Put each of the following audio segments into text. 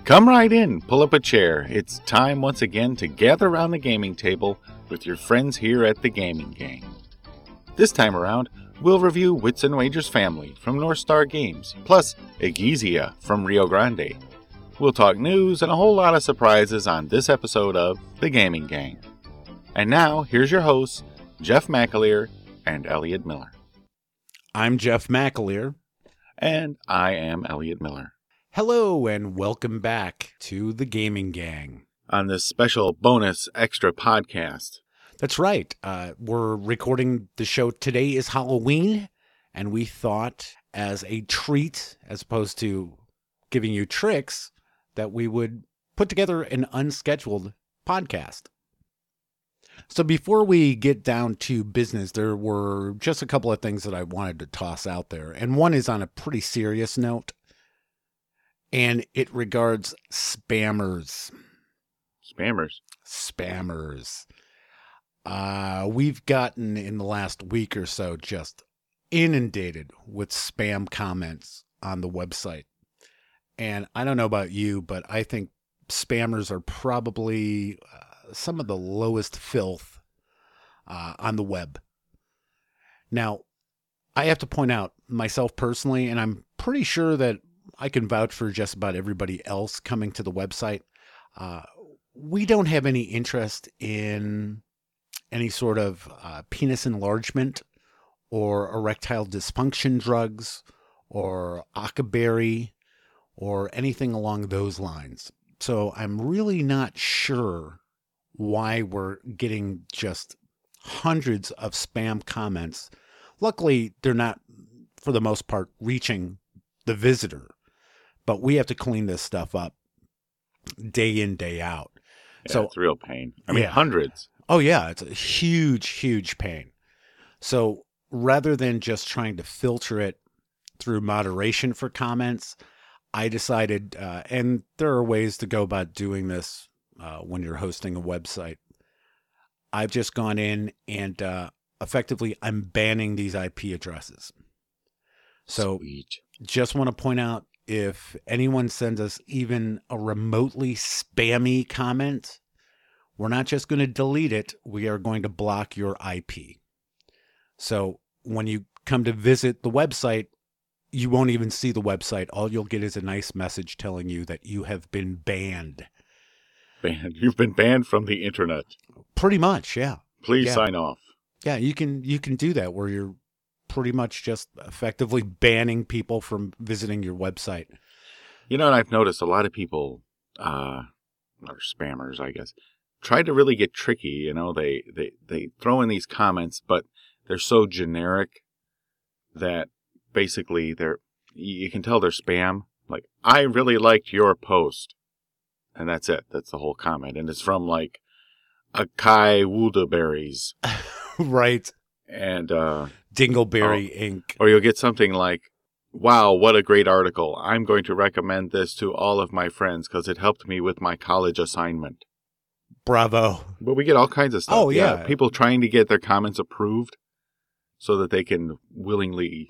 Come right in, pull up a chair. It's time once again to gather around the gaming table with your friends here at the Gaming Gang. This time around, we'll review Wits and Wagers Family from North Star Games, plus Egizia from Rio Grande. We'll talk news and a whole lot of surprises on this episode of The Gaming Gang. And now, here's your hosts, Jeff McAleer and Elliot Miller. I'm Jeff McAleer. And I am Elliot Miller. Hello and welcome back to The Gaming Gang. On this special bonus extra podcast. That's right. We're recording the show. Today is Halloween, and we thought as a treat, as opposed to giving you tricks, that we would put together an unscheduled podcast. So before we get down to business, there were just a couple of things that I wanted to toss out there. And one is on a pretty serious note, and it regards spammers. Spammers. We've gotten in the last week or so just inundated with spam comments on the website. And I don't know about you, but I think spammers are probably some of the lowest filth on the web. Now, I have to point out myself personally, and I'm pretty sure that I can vouch for just about everybody else coming to the website. We don't have any interest in any sort of penis enlargement or erectile dysfunction drugs or Akaberry or anything along those lines. So I'm really not sure why we're getting just hundreds of spam comments. Luckily, they're not, for the most part, reaching the visitor. But we have to clean this stuff up day in, day out. Yeah, so it's a real pain. I mean, hundreds. Oh, yeah. It's a huge, huge pain. So rather than just trying to filter it through moderation for comments, I decided, and there are ways to go about doing this when you're hosting a website. I've just gone in and effectively I'm banning these IP addresses. So Sweet. Just want to point out, if anyone sends us even a remotely spammy comment, we're not just going to delete it. We are going to block your IP. So when you come to visit the website, you won't even see the website. All you'll get is a nice message telling you that you have been banned. Banned. You've been banned from the internet. Pretty much, yeah. Please sign off. Yeah, you can do that where you're pretty much just effectively banning people from visiting your website. You know, and I've noticed a lot of people, or spammers, I guess, try to really get tricky. You know, they throw in these comments, but they're so generic that basically you can tell they're spam. Like, I really liked your post. And that's it. That's the whole comment. And it's from like Akai Woodaberries. Right. And Dingleberry Inc. Or you'll get something like, wow, what a great article. I'm going to recommend this to all of my friends because it helped me with my college assignment. Bravo. But we get all kinds of stuff. Oh, yeah. People trying to get their comments approved so that they can willy-nilly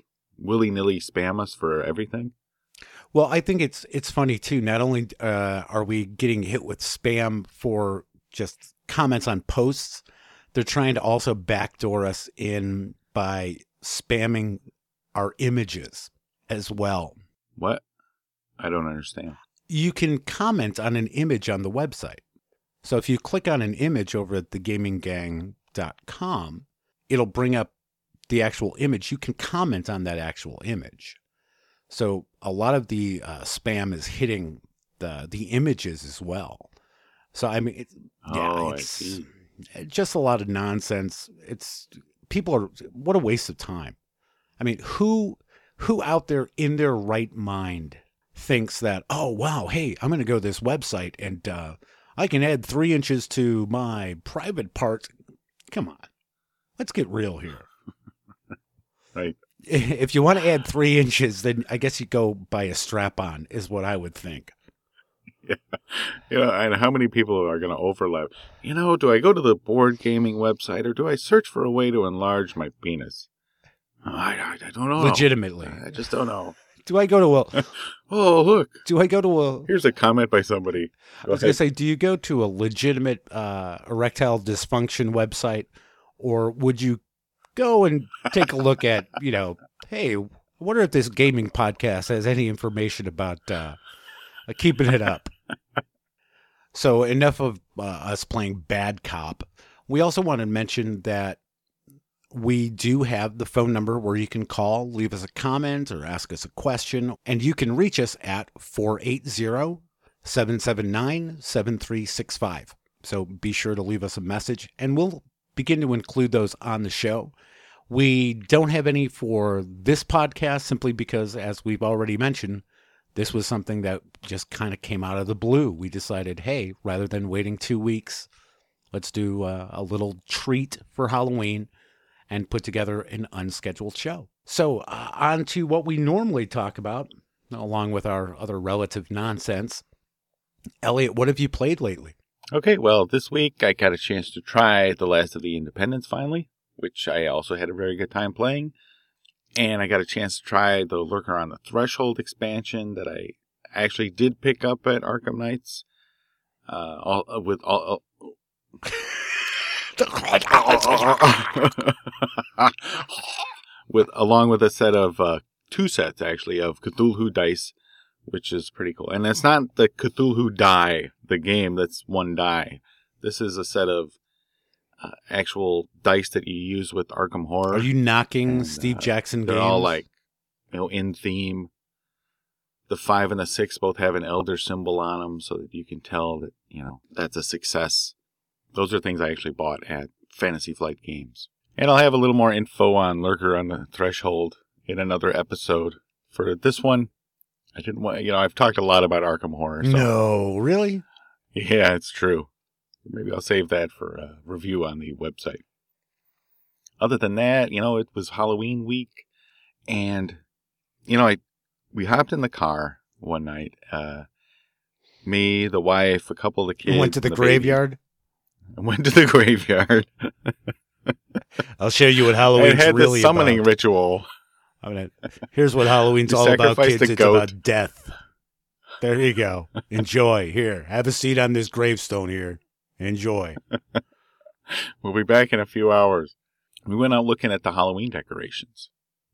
spam us for everything. Well, I think it's funny, too. Not only are we getting hit with spam for just comments on posts, they're trying to also backdoor us in by spamming our images as well. What? I don't understand. You can comment on an image on the website. So if you click on an image over at thegaminggang.com, it'll bring up the actual image. You can comment on that actual image. So a lot of the spam is hitting the images as well. So I mean, it's just a lot of nonsense. What a waste of time. I mean, who out there in their right mind thinks that, oh wow, hey, I'm going to go to this website and I can add 3 inches to my private part. Come on, let's get real here. Right. If you want to add 3 inches, then I guess you go buy a strap-on, is what I would think. Yeah. And how many people are going to overlap? Do I go to the board gaming website or do I search for a way to enlarge my penis? I don't know. Legitimately. I just don't know. Do I go to a? Oh, look. Do I go to a? Here's a comment by somebody. I was going to say, do you go to a legitimate erectile dysfunction website, or would you go and take a look at, hey, I wonder if this gaming podcast has any information about keeping it up. So enough of us playing bad cop. We also want to mention that we do have the phone number where you can call, leave us a comment, or ask us a question, and you can reach us at 480-779-7365. So be sure to leave us a message, and we'll begin to include those on the show. We don't have any for this podcast simply because, as we've already mentioned, this was something that just kind of came out of the blue. We decided, hey, rather than waiting 2 weeks, let's do a little treat for Halloween and put together an unscheduled show. So on to what we normally talk about, along with our other relative nonsense. Elliot, what have you played lately? Okay, well, this week I got a chance to try The Last of the Independents finally, which I also had a very good time playing. And I got a chance to try the Lurker on the Threshold expansion that I actually did pick up at Arkham Knights. Along with a set of 2 sets actually of Cthulhu dice, which is pretty cool. And it's not the Cthulhu die, the game that's 1 die. This is a set of actual dice that you use with Arkham Horror. Are you knocking Steve Jackson games? They're all like, in theme. The 5 and the 6 both have an elder symbol on them so that you can tell that, that's a success. Those are things I actually bought at Fantasy Flight Games. And I'll have a little more info on Lurker on the Threshold in another episode. For this one, I didn't want, I've talked a lot about Arkham Horror. So. No, really? Yeah, it's true. Maybe I'll save that for a review on the website. Other than that, it was Halloween week. And, we hopped in the car one night. Me, the wife, a couple of the kids. You went to the graveyard? I went to the graveyard. I'll show you what Halloween's really about. It had the summoning about. Ritual. Here's what Halloween's all about, kids. It's goat. About death. There you go. Enjoy. Here, have a seat on this gravestone here. Enjoy. We'll be back in a few hours. We went out looking at the Halloween decorations.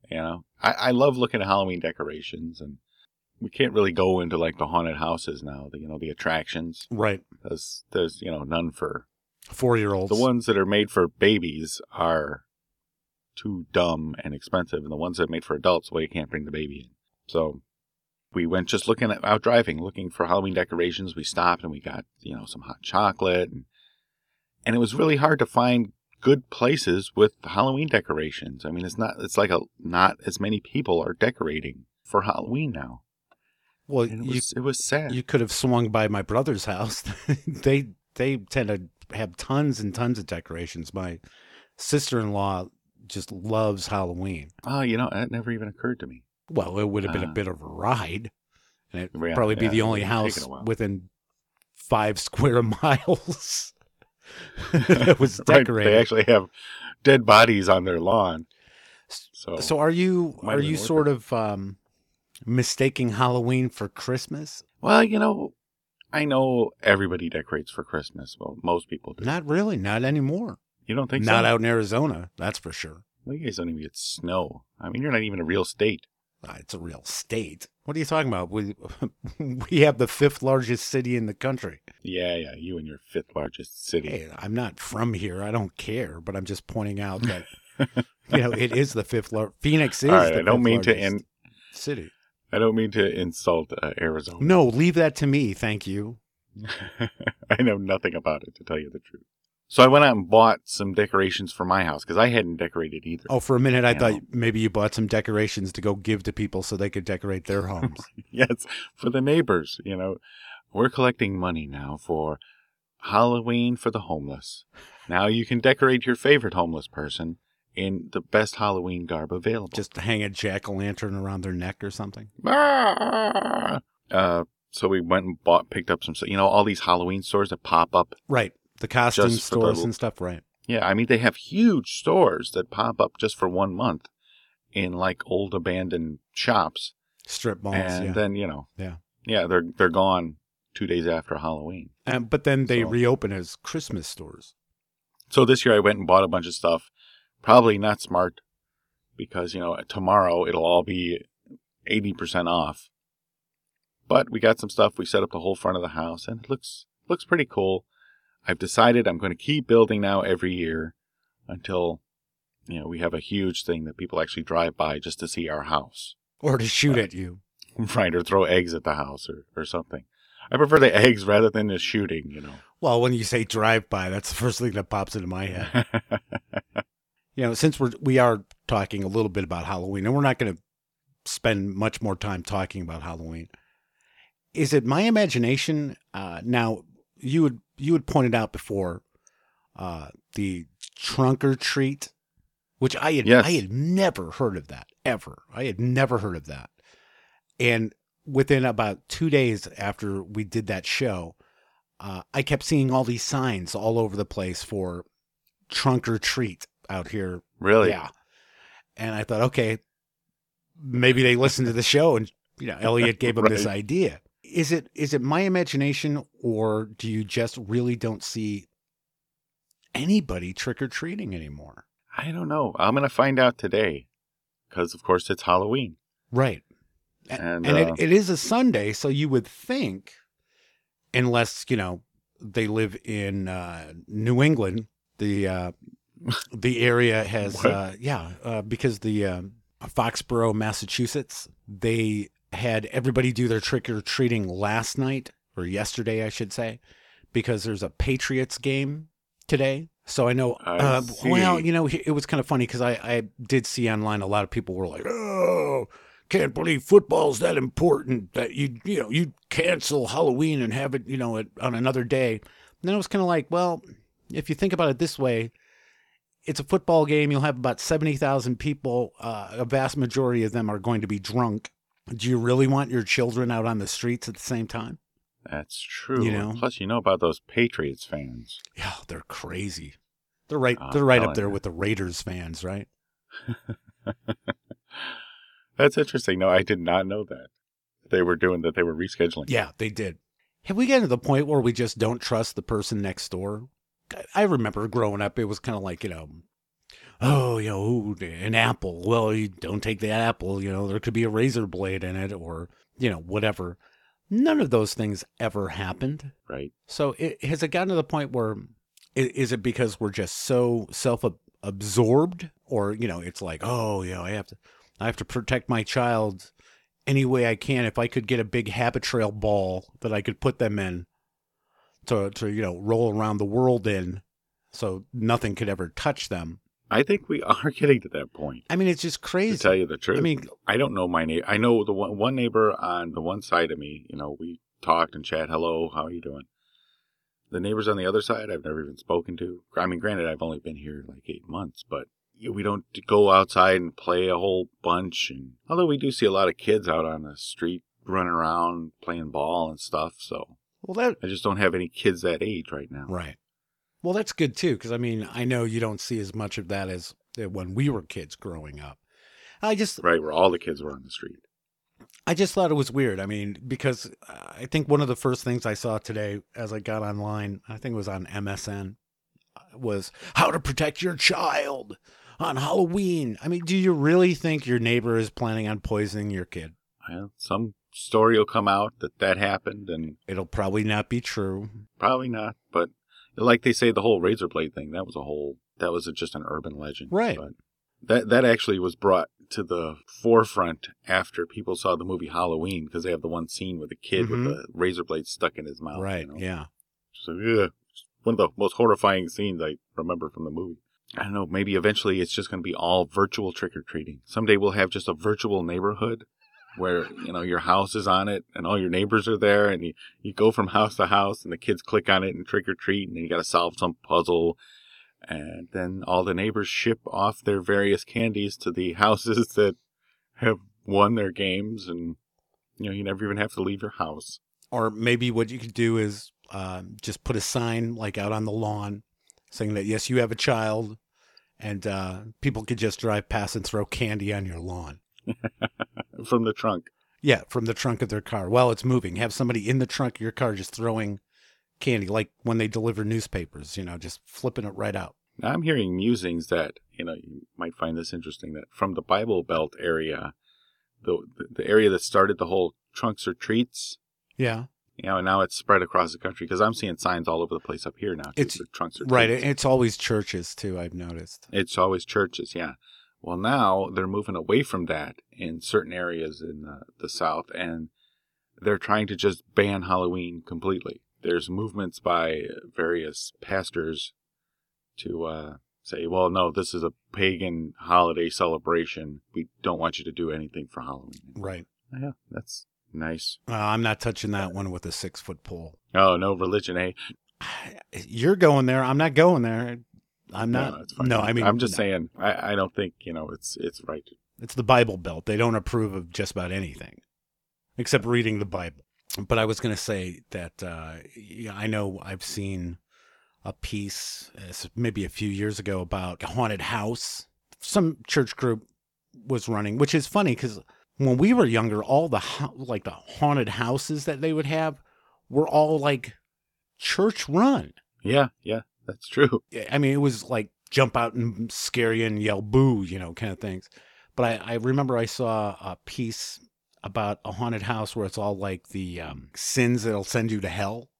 I love looking at Halloween decorations, and we can't really go into like the haunted houses now. The attractions, right? There's none for 4-year-olds. The ones that are made for babies are too dumb and expensive, and the ones that are made for adults, well, you can't bring the baby in. So we went just out driving, looking for Halloween decorations. We stopped and we got, some hot chocolate. And it was really hard to find good places with Halloween decorations. I mean, it's like not as many people are decorating for Halloween now. Well, it was sad. You could have swung by my brother's house. They tend to have tons and tons of decorations. My sister-in-law just loves Halloween. Oh, that never even occurred to me. Well, it would have been a bit of a ride, and it'd probably be the only house within 5 square miles that was decorated. Right, they actually have dead bodies on their lawn. So are you sort of mistaking Halloween for Christmas? Well, I know everybody decorates for Christmas. Well, most people do. Not really, not anymore. You don't think so? Not out in Arizona, that's for sure. Well, you guys don't even get snow. I mean, you're not even a real state. It's a real state. What are you talking about? We have the 5th largest city in the country. Yeah, you and your 5th largest city. Hey, I'm not from here. I don't care, but I'm just pointing out that it is the 5th largest. Phoenix is the 5th largest city. I don't mean to insult Arizona. No, leave that to me, thank you. I know nothing about it, to tell you the truth. So I went out and bought some decorations for my house, because I hadn't decorated either. Oh, for a minute I thought maybe you bought some decorations to go give to people so they could decorate their homes. Yes, for the neighbors, We're collecting money now for Halloween for the homeless. Now you can decorate your favorite homeless person in the best Halloween garb available. Just hang a jack-o'-lantern around their neck or something? So we went and picked up some, all these Halloween stores that pop up. Right. The costume stores and stuff, right? Yeah, I mean, they have huge stores that pop up just for 1 month in, like, old abandoned shops. Strip malls, and yeah. then yeah, they're gone 2 days after Halloween. But then they So- reopen as Christmas stores. So this year I went and bought a bunch of stuff. Probably not smart because, tomorrow it'll all be 80% off. But we got some stuff. We set up the whole front of the house and it looks pretty cool. I've decided I'm going to keep building now every year until, we have a huge thing that people actually drive by just to see our house. Or to shoot at you. Right, or throw eggs at the house or something. I prefer the eggs rather than the shooting, Well, when you say drive-by, that's the first thing that pops into my head. Since we are talking a little bit about Halloween, and we're not going to spend much more time talking about Halloween, is it my imagination? Now, you had pointed out before the trunk or treat, which I had never heard of that ever. I had never heard of that, and within about 2 days after we did that show, I kept seeing all these signs all over the place for trunk or treat out here. Really? Yeah. And I thought, okay, maybe they listened to the show and, Elliot gave them this idea. Is it my imagination, or do you just really don't see anybody trick or treating anymore? I don't know. I'm going to find out today because, of course, it's Halloween. Right. And it is a Sunday, so you would think, unless, they live in New England, the area has, because the Foxborough, Massachusetts, they had everybody do their trick-or-treating last night, or yesterday, I should say, because there's a Patriots game today. So I know, it was kind of funny because I did see online a lot of people were like, oh, can't believe football's that important that you cancel Halloween and have it, on another day. And then I was kind of like, well, if you think about it this way, it's a football game. You'll have about 70,000 people. A vast majority of them are going to be drunk. Do you really want your children out on the streets at the same time? That's true. Plus, about those Patriots fans. Yeah, they're crazy. They're right up there with the Raiders fans, right? That's interesting. No, I did not know that. They were doing that. They were rescheduling. Yeah, they did. Have we gotten to the point where we just don't trust the person next door? I remember growing up, it was kind of like, an apple. Well, you don't take that apple. There could be a razor blade in it or, whatever. None of those things ever happened. Right. So has it gotten to the point where, is it because we're just so self-absorbed, or, it's like, I have to protect my child any way I can. If I could get a big Habit Trail ball that I could put them in to roll around the world in, so nothing could ever touch them. I think we are getting to that point. I mean, it's just crazy. To tell you the truth. I mean, I don't know my neighbor. I know the one neighbor on the one side of me. We talked and chat. Hello, how are you doing? The neighbors on the other side, I've never even spoken to. I mean, granted, I've only been here like 8 months, but we don't go outside and play a whole bunch. And although we do see a lot of kids out on the street running around playing ball and stuff, so I just don't have any kids that age right now. Right. Well, that's good too, because I know you don't see as much of that as when we were kids growing up. Right, where all the kids were on the street. I just thought it was weird. I mean, because I think one of the first things I saw today as I got online, I think it was on MSN, was how to protect your child on Halloween. I mean, do you really think your neighbor is planning on poisoning your kid? Well, some story will come out that happened, and it'll probably not be true. Probably not, but like they say, the whole razor blade thing, that was just an urban legend. Right. But that actually was brought to the forefront after people saw the movie Halloween, because they have the one scene with the kid with the razor blade stuck in his mouth. Right, yeah. So, one of the most horrifying scenes I remember from the movie. I don't know, maybe eventually it's just going to be all virtual trick-or-treating. Someday we'll have just a virtual neighborhood where, your house is on it and all your neighbors are there, and you go from house to house and the kids click on it and trick-or-treat, and then you got to solve some puzzle. And then all the neighbors ship off their various candies to the houses that have won their games, and, you never even have to leave your house. Or maybe what you could do is just put a sign like out on the lawn saying that, yes, you have a child, and people could just drive past and throw candy on your lawn. From the trunk. Yeah, from the trunk of their car while it's moving. Have somebody in the trunk of your car just throwing candy, like when they deliver newspapers, just flipping it right out. Now, I'm hearing musings that, you might find this interesting, that from the Bible Belt area, the area that started the whole Trunks or Treats, Yeah. and now it's spread across the country, because I'm seeing signs all over the place up here now. It's for Trunks or Treats. Right. It's always churches, too, I've noticed. It's always churches, yeah. Well, now they're moving away from that in certain areas in the South, and they're trying to just ban Halloween completely. There's movements by various pastors to say, well, no, this is a pagan holiday celebration. We don't want you to do anything for Halloween. Right. Yeah, that's nice. I'm not touching that one with a 6-foot pole. Oh, no religion, eh? You're going there. I'm not going there. I'm not. No, it's fine. No, I mean, I'm just saying, I don't think, it's right. It's the Bible Belt. They don't approve of just about anything except reading the Bible. But I was going to say that I know I've seen a piece maybe a few years ago about a haunted house. Some church group was running, which is funny because when we were younger, all the haunted houses that they would have were all like church run. Yeah, that's true. I mean, it was like jump out and scare you and yell boo, kind of things. But I remember I saw a piece about a haunted house where it's all like the sins that'll send you to hell.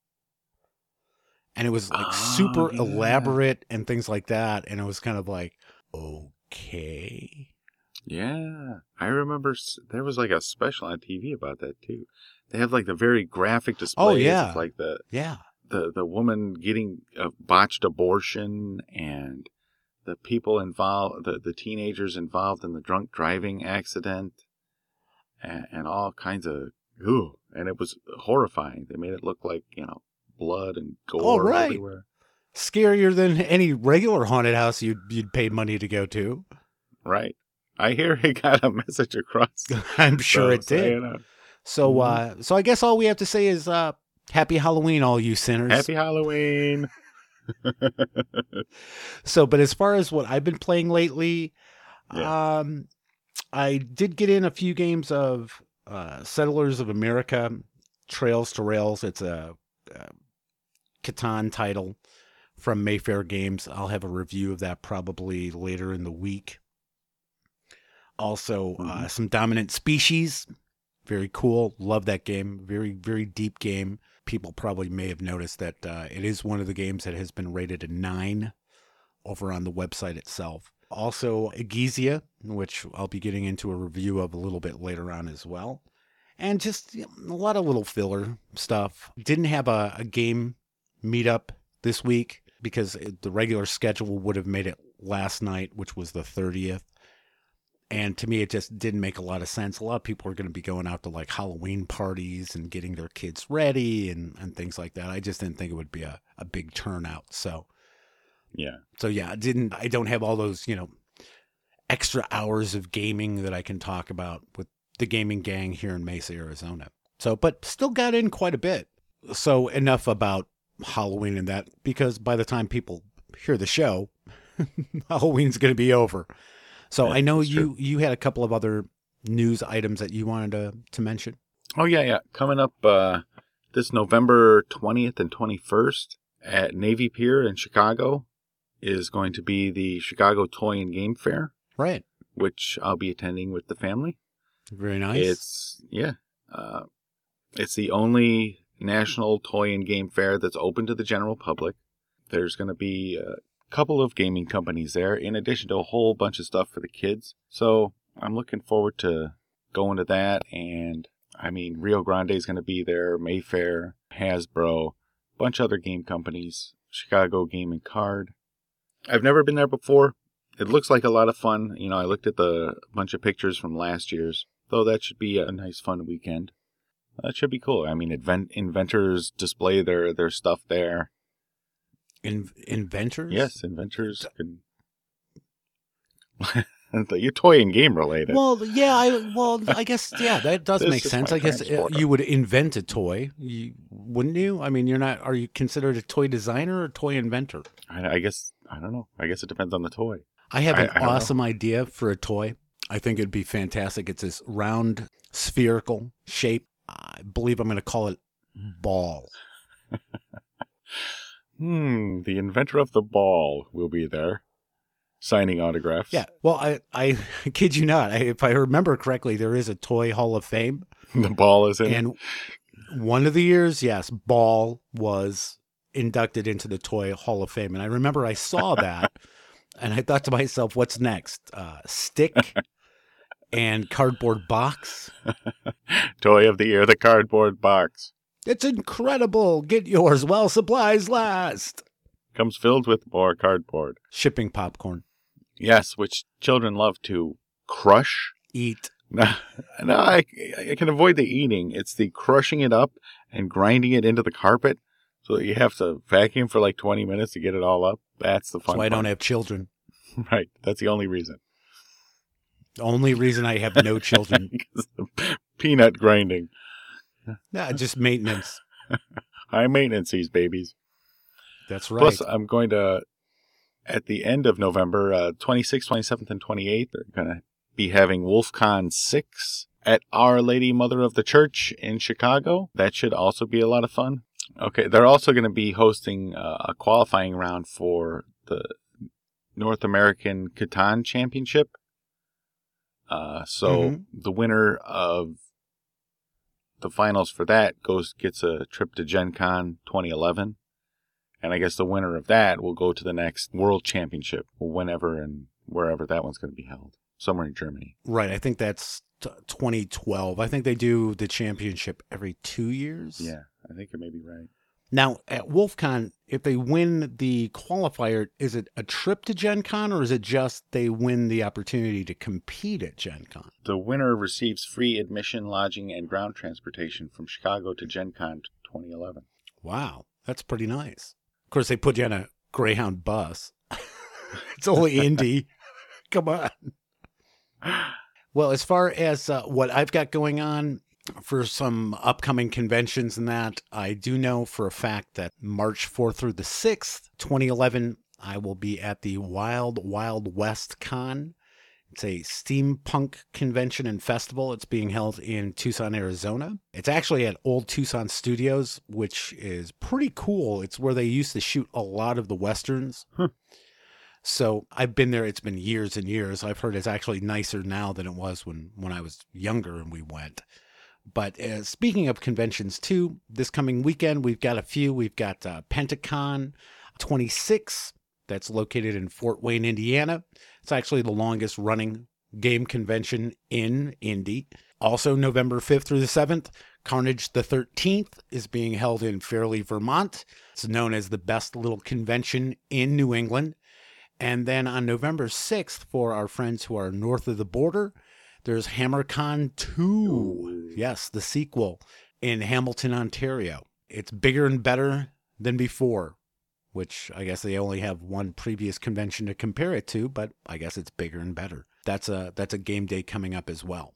And it was like super elaborate and things like that. And it was kind of like, okay. Yeah. I remember there was like a special on TV about that too. They have like the very graphic displays. Oh, yeah. Of like the woman getting a botched abortion and the people involved, the teenagers involved in the drunk driving accident and all kinds of, and it was horrifying. They made it look like, blood and gore everywhere. Scarier than any regular haunted house you'd pay money to go to. Right. I hear it got a message across. I'm sure it did. So I guess all we have to say is happy Halloween, all you sinners. Happy Halloween. So, but as far as what I've been playing lately, I did get in a few games of Settlers of America, Trails to Rails. It's a Catan title from Mayfair Games. I'll have a review of that probably later in the week. Also, some Dominant Species. Very cool. Love that game. Very, very deep game. People probably may have noticed that it is one of the games that has been rated a 9 over on the website itself. Also, Egizia, which I'll be getting into a review of a little bit later on as well. And just a lot of little filler stuff. Didn't have a game meetup this week because the regular schedule would have made it last night, which was the 30th. And to me, it just didn't make a lot of sense. A lot of people are going to be going out to like Halloween parties and getting their kids ready and things like that. I just didn't think it would be a big turnout. So yeah, I don't have all those, extra hours of gaming that I can talk about with the gaming gang here in Mesa, Arizona. So, but still got in quite a bit. So enough about Halloween and that, because by the time people hear the show, Halloween's going to be over. So yeah, I know you had a couple of other news items that you wanted to mention. Oh, yeah. Coming up this November 20th and 21st at Navy Pier in Chicago is going to be the Chicago Toy and Game Fair. Right. Which I'll be attending with the family. Very nice. It's the only national toy and game fair that's open to the general public. There's going to be couple of gaming companies there, in addition to a whole bunch of stuff for the kids. So I'm looking forward to going to that. And I mean, Rio Grande is going to be there, Mayfair, Hasbro, a bunch of other game companies, Chicago Game and Card. I've never been there before. It looks like a lot of fun. I looked at the bunch of pictures from last year's, though that should be a nice fun weekend. That should be cool. I mean, inventors display their stuff there. Inventors? Yes, inventors can. You're toy and game related. Well, yeah, I guess, that does make sense. I guess you would invent a toy, wouldn't you? I mean, are you considered a toy designer or a toy inventor? I guess, I don't know. I guess it depends on the toy. I have an awesome idea for a toy. I think it'd be fantastic. It's this round, spherical shape. I believe I'm going to call it Ball. The inventor of the ball will be there, signing autographs. Yeah. Well, I kid you not. If I remember correctly, there is a Toy Hall of Fame. The ball is in. And one of the years, yes, Ball was inducted into the Toy Hall of Fame. And I remember I saw that, and I thought to myself, what's next? Stick and cardboard box? Toy of the year, the cardboard box. It's incredible. Get yours while supplies last. Comes filled with more cardboard. Shipping popcorn. Yes, which children love to crush. Eat. No, I can avoid the eating. It's the crushing it up and grinding it into the carpet so that you have to vacuum for like 20 minutes to get it all up. That's the fun That's why I part. don't have children. Right. That's the only reason. The only reason I have no children. Peanut grinding. Nah, just maintenance. High maintenance, these babies. That's right. Plus, I'm going to, at the end of November, 26th, 27th, and 28th, they're going to be having WolfCon 6 at Our Lady Mother of the Church in Chicago. That should also be a lot of fun. Okay, they're also going to be hosting a qualifying round for the North American Catan Championship. So the winner of the finals for that gets a trip to Gen Con 2011. And I guess the winner of that will go to the next World Championship, whenever and wherever that one's going to be held. Somewhere in Germany. Right. I think that's 2012. I think they do the championship every 2 years. Yeah, I think you may be right. Now, at WolfCon, if they win the qualifier, is it a trip to Gen Con, or is it just they win the opportunity to compete at Gen Con? The winner receives free admission, lodging, and ground transportation from Chicago to Gen Con 2011. Wow, that's pretty nice. Of course, they put you on a Greyhound bus. It's only Indy. Come on. Well, as far as what I've got going on for some upcoming conventions and that, I do know for a fact that March 4th through the 6th, 2011, I will be at the Wild Wild West Con. It's a steampunk convention and festival. It's being held in Tucson, Arizona. It's actually at Old Tucson Studios, which is pretty cool. It's where they used to shoot a lot of the Westerns. So I've been there. It's been years and years. I've heard it's actually nicer now than it was when I was younger and we went. But speaking of conventions too, this coming weekend, we've got a few. We've got Pentacon 26. That's located in Fort Wayne, Indiana. It's actually the longest running game convention in Indy. Also, November 5th through the 7th, Carnage the 13th is being held in Fairleigh, Vermont. It's known as the best little convention in New England. And then on November 6th, for our friends who are north of the border, there's HammerCon 2. Ooh. Yes, the sequel in Hamilton, Ontario. It's bigger and better than before, which I guess they only have one previous convention to compare it to, but I guess it's bigger and better. That's a game day coming up as well.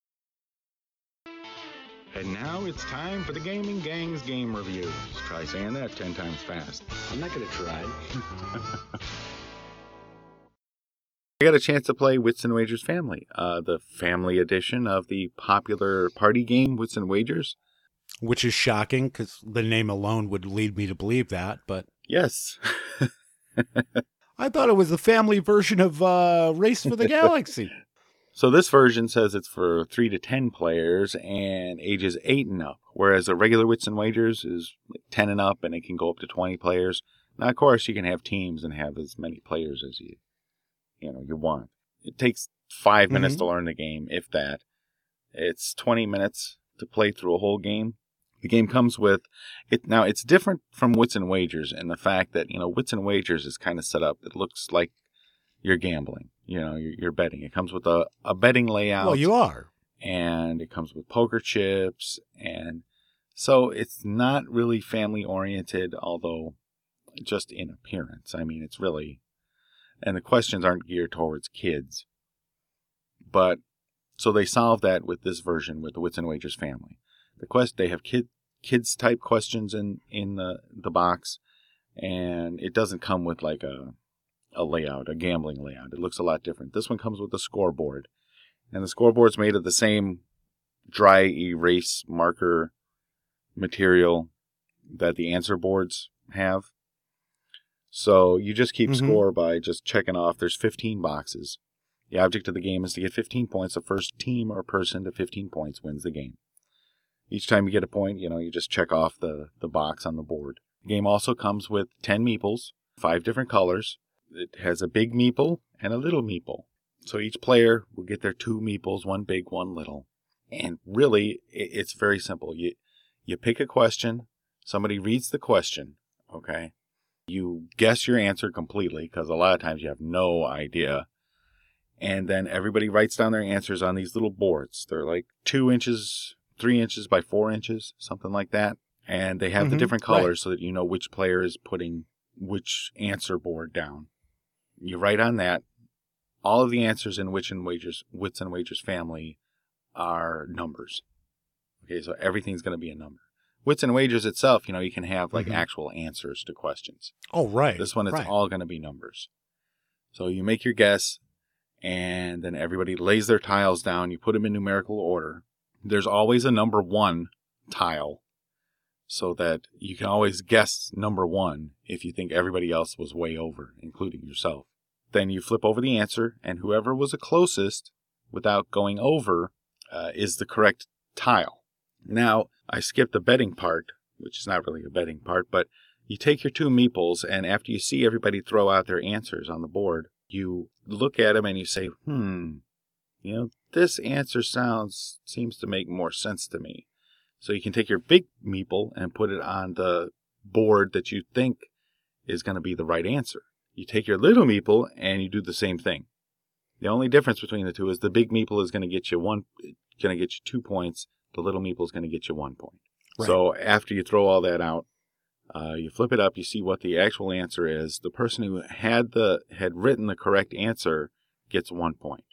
And now it's time for the Gaming Gang's game reviews. Try saying that 10 times fast. I'm not going to try. I got a chance to play Wits and Wagers Family, the family edition of the popular party game Wits and Wagers. Which is shocking, because the name alone would lead me to believe that, but... Yes. I thought it was the family version of Race for the Galaxy. So this version says it's for 3 to 10 players and ages 8 and up, whereas a regular Wits and Wagers is 10 and up, and it can go up to 20 players. Now, of course, you can have teams and have as many players as you want. It takes 5 minutes to learn the game, if that. It's 20 minutes to play through a whole game. The game comes with it. Now, it's different from Wits and Wagers in the fact that, Wits and Wagers is kind of set up. It looks like you're gambling. You're betting. It comes with a betting layout. Well, you are. And it comes with poker chips. And so it's not really family oriented, although just in appearance. I mean, it's really... And the questions aren't geared towards kids. But, so they solve that with this version with the Wits and Wagers Family. They have kids type questions in the box, and it doesn't come with like a layout, a gambling layout. It looks a lot different. This one comes with a scoreboard, And the scoreboard's made of the same dry erase marker material that the answer boards have. So you just keep score by just checking off. There's 15 boxes. The object of the game is to get 15 points. The first team or person to 15 points wins the game. Each time you get a point, you just check off the box on the board. The game also comes with 10 meeples, 5 different colors. It has a big meeple and a little meeple. So each player will get their 2 meeples, one big, one little. And really, it's very simple. You pick a question, somebody reads the question, okay? You guess your answer completely, because a lot of times you have no idea. And then everybody writes down their answers on these little boards. They're like 2 inches, 3 inches by 4 inches, something like that. And they have the different colors so that you know which player is putting which answer board down. You write on that. All of the answers in Wits and Wagers family are numbers. Okay, so everything's going to be a number. Wits and Wagers itself, you can have like actual answers to questions. Oh, right. This one, it's all going to be numbers. So you make your guess, and then everybody lays their tiles down. You put them in numerical order. There's always a number 1 tile, so that you can always guess number 1 if you think everybody else was way over, including yourself. Then you flip over the answer, and whoever was the closest without going over is the correct tile. Now, I skipped the betting part, which is not really a betting part, but you take your 2 meeples, and after you see everybody throw out their answers on the board, you look at them and you say, this answer seems to make more sense to me. So you can take your big meeple and put it on the board that you think is going to be the right answer. You take your little meeple and you do the same thing. The only difference between the two is the big meeple is going to get you 2 points. The little meeple is going to get you 1 point. Right. So after you throw all that out, you flip it up, you see what the actual answer is. The person who had written the correct answer gets 1 point.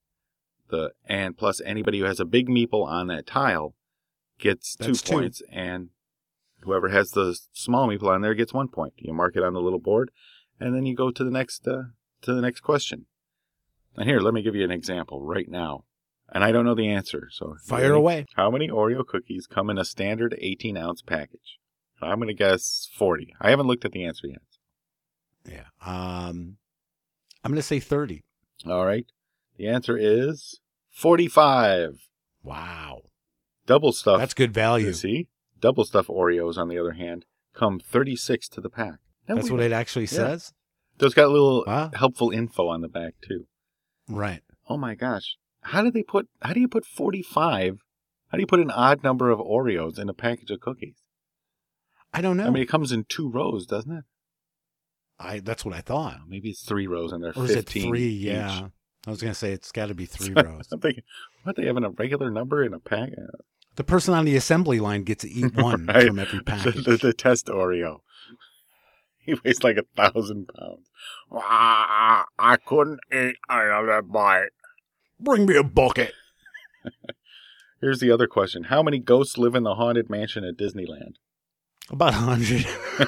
And plus anybody who has a big meeple on that tile gets 2 points, and whoever has the small meeple on there gets 1 point. You mark it on the little board, and then you go to the next question. And here, let me give you an example right now. And I don't know the answer, so fire away. How many Oreo cookies come in a standard 18-ounce package? I'm going to guess 40. I haven't looked at the answer yet. Yeah. I'm going to say 30. All right. The answer is 45. Wow. Double stuff. That's good value. You see? Double stuff Oreos, on the other hand, come 36 to the pack. That's what it actually says? Those got a little helpful info on the back, too. Right. Oh, my gosh. How do you put 45? How do you put an odd number of Oreos in a package of cookies? I don't know. I mean, it comes in 2 rows, doesn't it? That's what I thought. Maybe it's 3 rows and they're 15 Or is it 3? each. Yeah. I was going to say it's got to be 3 rows. I'm thinking, what, they having a regular number in a pack? The person on the assembly line gets to eat one from every package. The test Oreo. He weighs like 1,000 pounds. I couldn't eat another bite. Bring me a bucket. Here's the other question. How many ghosts live in the Haunted Mansion at Disneyland? About 100.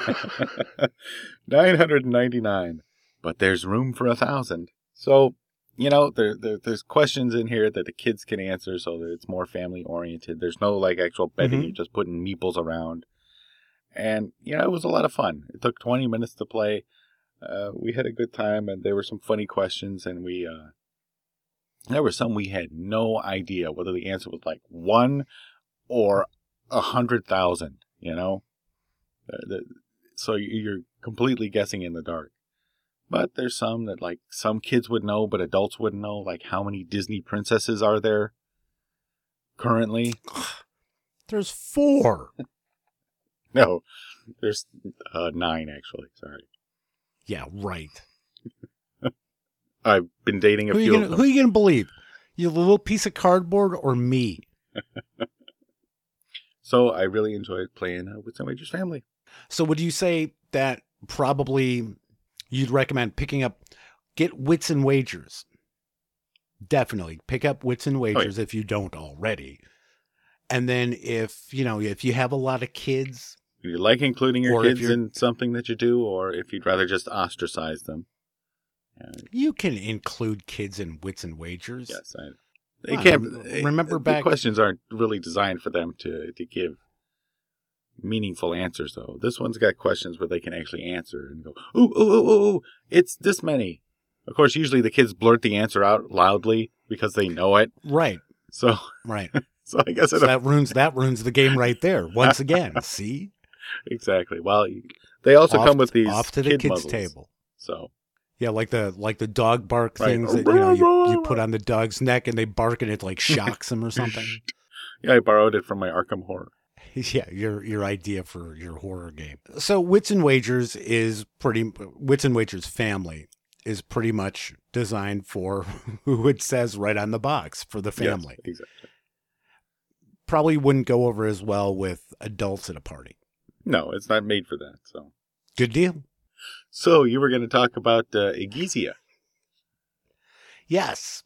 999. But there's room for 1,000. So, there's questions in here that the kids can answer so that it's more family-oriented. There's no, actual betting. You're just putting meeples around. And, it was a lot of fun. It took 20 minutes to play. We had a good time, and there were some funny questions, and there were some we had no idea whether the answer was 1 or 100,000, So you're completely guessing in the dark. But there's some that, some kids would know, but adults wouldn't know. How many Disney princesses are there currently? There's 4. No, there's 9, actually. Sorry. Yeah, right. I've been dating a few of them. Who are you going to believe? You little piece of cardboard or me? So I really enjoyed playing Wits and Wagers family. So would you say that probably you'd recommend get Wits and Wagers? Definitely pick up Wits and Wagers if you don't already. And then if you have a lot of kids, you like including your kids in something that you do, or if you'd rather just ostracize them. You can include kids in Wits and Wagers. Yes, They can't. Remember the back. questions aren't really designed for them to give meaningful answers, though. This one's got questions where they can actually answer and go, ooh, ooh, ooh, ooh, ooh, it's this many. Of course, usually the kids blurt the answer out loudly because they know it. Right. So, right. So I guess that ruins the game right there. Once again, see? Exactly. Well, they also come with these off to the kids' muzzles, table. So. Yeah, like the dog bark Right. things that you put on the dog's neck and they bark and it like shocks them or something. Yeah, I borrowed it from my Arkham Horror. Yeah, your idea for your horror game. So Wits and Wagers family is pretty much designed for who it says right on the box, for the family. Yes, exactly. Probably wouldn't go over as well with adults at a party. No, it's not made for that. So good deal. So you were going to talk about Egizia. Yes.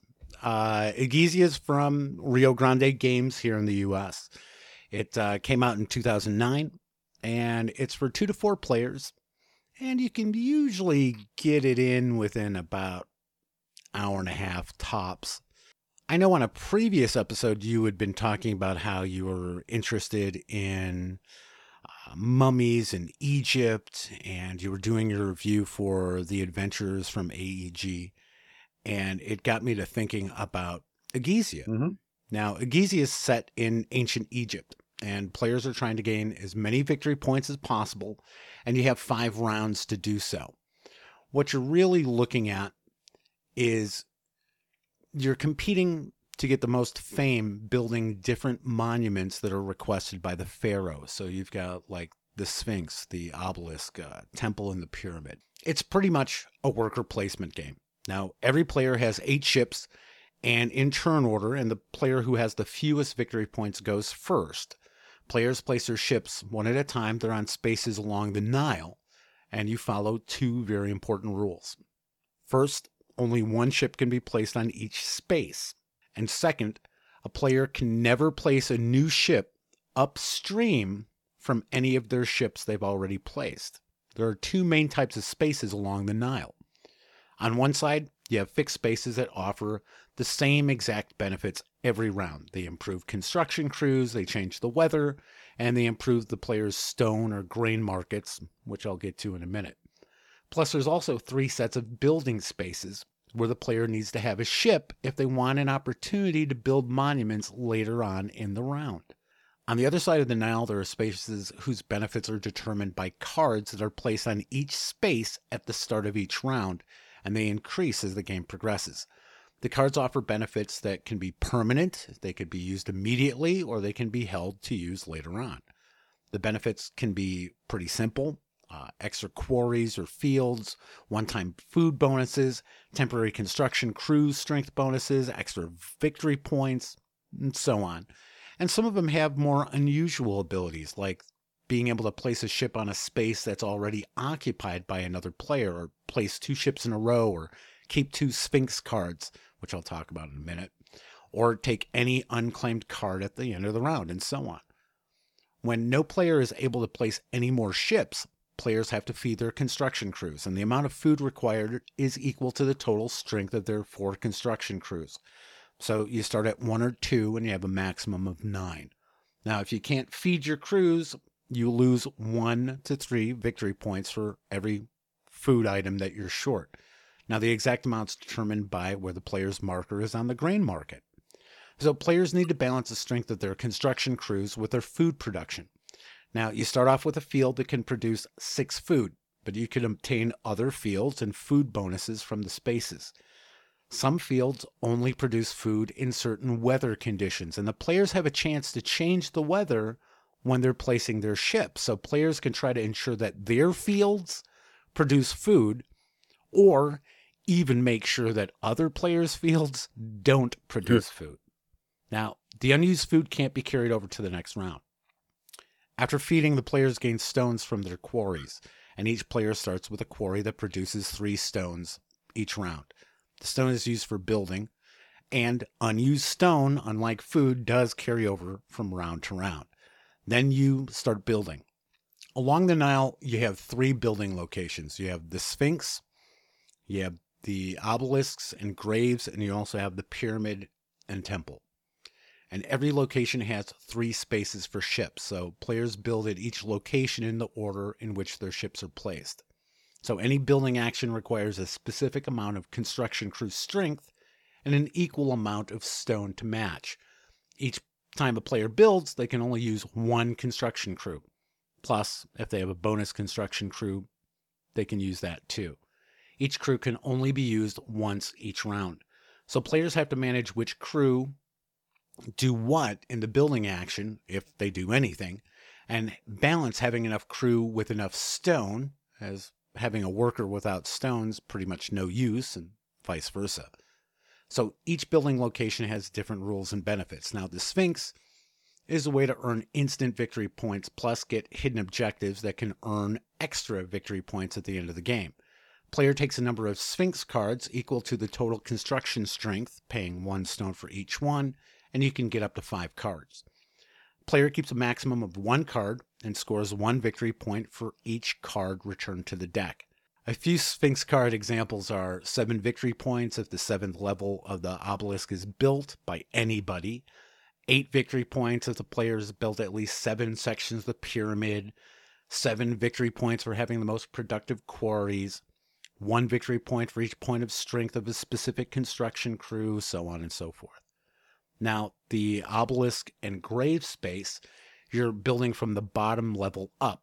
Egizia is from Rio Grande Games here in the U.S. It came out in 2009, and it's for 2 to 4 players, and you can usually get it in within about an hour and a half tops. I know on a previous episode you had been talking about how you were interested in mummies in Egypt, and you were doing your review for the adventures from AEG, and it got me to thinking about Egizia. Mm-hmm. Now, Egizia is set in ancient Egypt, and players are trying to gain as many victory points as possible, and you have 5 rounds to do so. What you're really looking at is you're competing to get the most fame building different monuments that are requested by the pharaoh. So you've got like the Sphinx, the obelisk, temple, and the pyramid. It's pretty much a worker placement game. Now, every player has 8 ships, and in turn order, and the player who has the fewest victory points goes first. Players place their ships one at a time. They're on spaces along the Nile, and you follow 2 very important rules. First, only 1 ship can be placed on each space. And second, a player can never place a new ship upstream from any of their ships they've already placed. There are 2 main types of spaces along the Nile. On one side, you have fixed spaces that offer the same exact benefits every round. They improve construction crews, they change the weather, and they improve the player's stone or grain markets, which I'll get to in a minute. Plus, there's also 3 sets of building spaces where the player needs to have a ship if they want an opportunity to build monuments later on in the round. On the other side of the Nile, there are spaces whose benefits are determined by cards that are placed on each space at the start of each round, and they increase as the game progresses. The cards offer benefits that can be permanent, they could be used immediately, or they can be held to use later on. The benefits can be pretty simple. Extra quarries or fields, one-time food bonuses, temporary construction crews strength bonuses, extra victory points, and so on. And some of them have more unusual abilities, like being able to place a ship on a space that's already occupied by another player, or place 2 ships in a row, or keep 2 Sphinx cards, which I'll talk about in a minute, or take any unclaimed card at the end of the round, and so on. When no player is able to place any more ships, players have to feed their construction crews, and the amount of food required is equal to the total strength of their 4 construction crews. So you start at 1 or 2, and you have a maximum of 9. Now, if you can't feed your crews, you lose 1 to 3 victory points for every food item that you're short. Now, the exact amount is determined by where the player's marker is on the grain market. So players need to balance the strength of their construction crews with their food production. Now, you start off with a field that can produce 6 food, but you can obtain other fields and food bonuses from the spaces. Some fields only produce food in certain weather conditions, and the players have a chance to change the weather when they're placing their ships. So players can try to ensure that their fields produce food, or even make sure that other players' fields don't produce food. Now, the unused food can't be carried over to the next round. After feeding, the players gain stones from their quarries, and each player starts with a quarry that produces 3 stones each round. The stone is used for building, and unused stone, unlike food, does carry over from round to round. Then you start building. Along the Nile, you have 3 building locations. You have the Sphinx, you have the obelisks and graves, and you also have the pyramid and temple. And every location has 3 spaces for ships, so players build at each location in the order in which their ships are placed. So any building action requires a specific amount of construction crew strength and an equal amount of stone to match. Each time a player builds, they can only use 1 construction crew. Plus, if they have a bonus construction crew, they can use that too. Each crew can only be used once each round. So players have to manage which crew do what in the building action, if they do anything, and balance having enough crew with enough stone, as having a worker without stones pretty much no use, and vice versa. So each building location has different rules and benefits. Now the Sphinx is a way to earn instant victory points plus get hidden objectives that can earn extra victory points at the end of the game. Player takes a number of Sphinx cards equal to the total construction strength, paying 1 stone for each one, and you can get up to 5 cards. Player keeps a maximum of 1 card and scores 1 victory point for each card returned to the deck. A few Sphinx card examples are 7 victory points if the 7th level of the obelisk is built by anybody, 8 victory points if the player has built at least 7 sections of the pyramid, 7 victory points for having the most productive quarries, 1 victory point for each point of strength of a specific construction crew, so on and so forth. Now, the obelisk and grave space, you're building from the bottom level up.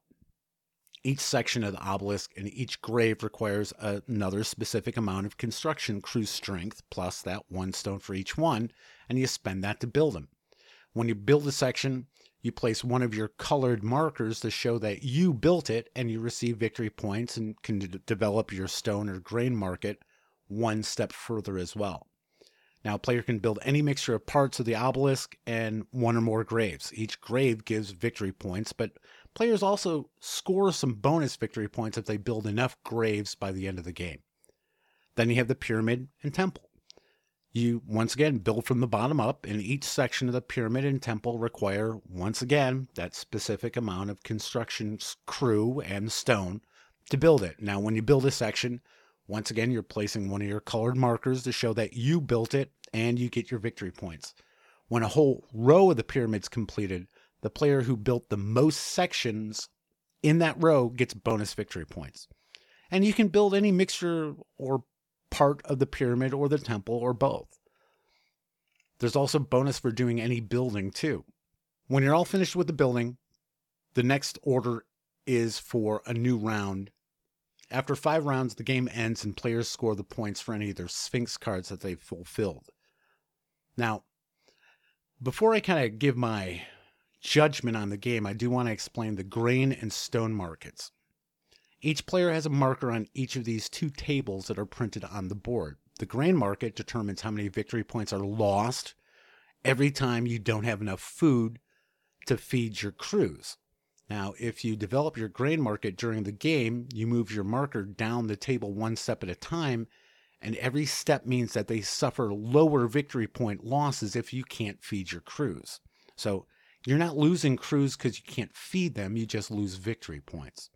Each section of the obelisk and each grave requires another specific amount of construction crew strength, plus that 1 stone for each one, and you spend that to build them. When you build a section, you place one of your colored markers to show that you built it, and you receive victory points and can develop your stone or grain market 1 step further as well. Now, a player can build any mixture of parts of the obelisk and 1 or more graves. Each grave gives victory points, but players also score some bonus victory points if they build enough graves by the end of the game. Then you have the pyramid and temple. You, once again, build from the bottom up, and each section of the pyramid and temple require, once again, that specific amount of construction crew and stone to build it. Now, when you build a section, once again, you're placing one of your colored markers to show that you built it, and you get your victory points. When a whole row of the pyramid's completed, the player who built the most sections in that row gets bonus victory points. And you can build any mixture or part of the pyramid or the temple or both. There's also bonus for doing any building too. When you're all finished with the building, the next order is for a new round. After 5 rounds, the game ends and players score the points for any of their Sphinx cards that they've fulfilled. Now, before I kind of give my judgment on the game, I do want to explain the grain and stone markets. Each player has a marker on each of these 2 tables that are printed on the board. The grain market determines how many victory points are lost every time you don't have enough food to feed your crews. Now, if you develop your grain market during the game, you move your marker down the table 1 step at a time, and every step means that they suffer lower victory point losses if you can't feed your crews. So you're not losing crews because you can't feed them, you just lose victory points.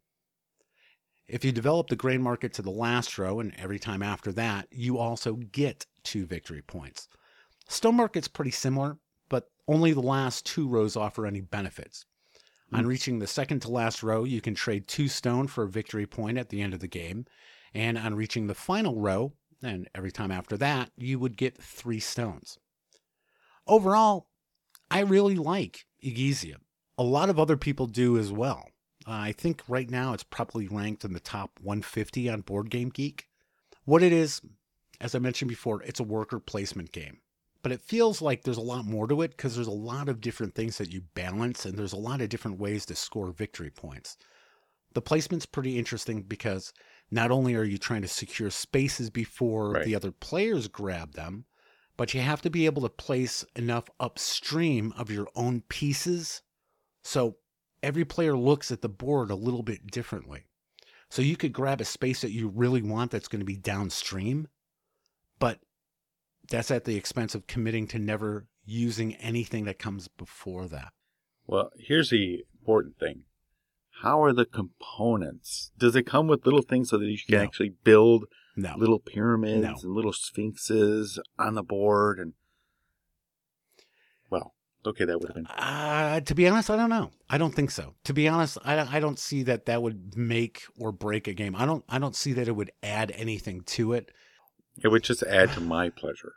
If you develop the grain market to the last row, and every time after that, you also get 2 victory points. Stone market's pretty similar, but only the last 2 rows offer any benefits. On reaching the second to last row, you can trade 2 stone for a victory point at the end of the game. And on reaching the final row, and every time after that, you would get 3 stones. Overall, I really like Egizia. A lot of other people do as well. I think right now it's probably ranked in the top 150 on Board Game Geek. What it is, as I mentioned before, it's a worker placement game. But it feels like there's a lot more to it because there's a lot of different things that you balance, and there's a lot of different ways to score victory points. The placement's pretty interesting because not only are you trying to secure spaces before the other players grab them, but you have to be able to place enough upstream of your own pieces. So every player looks at the board a little bit differently. So you could grab a space that you really want that's going to be downstream, but that's at the expense of committing to never using anything that comes before that. Well, here's the important thing. How are the components? Does it come with little things so that you can actually build little pyramids and little sphinxes on the board? And Okay, that would have been. To be honest, I don't know. I don't think so. To be honest, I don't see that would make or break a game. I don't see that it would add anything to it. It would just add to my pleasure.